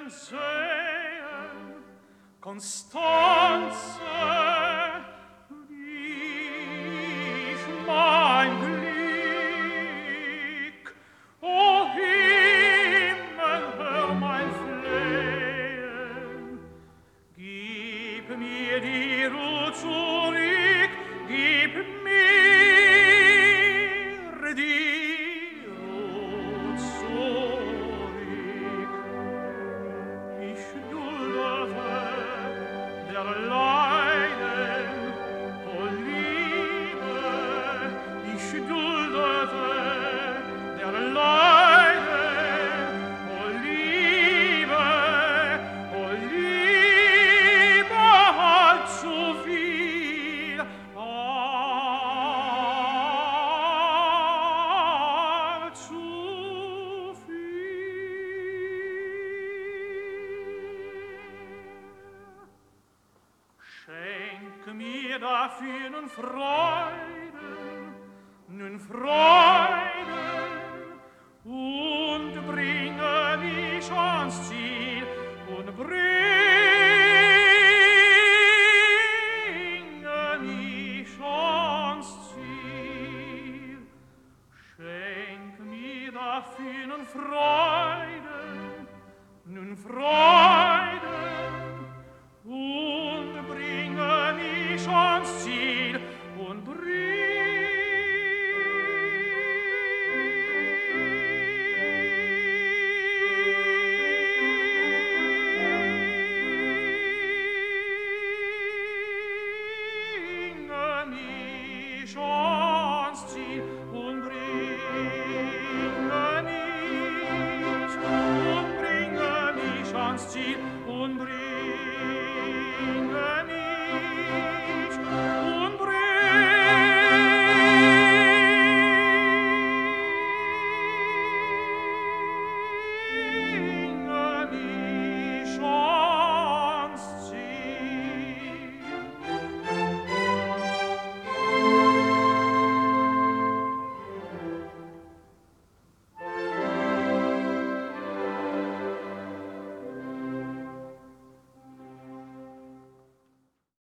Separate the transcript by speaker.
Speaker 1: sehen, Constanze, ich mein Glück, o Himmel, hör mein Flehen, gib mir die Ruhe zurück, gib mir die Ruhe zurück. Ich duldete der Leiden, o Liebe, ich duldete der Leiden, o Liebe, allzu viel, allzu viel. Schenk mir dafür nun Freuden, und bringe mich ans Ziel, und bringe mich ans Ziel. Schenk mir dafür nun Freuden, und bringe mich ans Ziel, und bringe mich ans Ziel,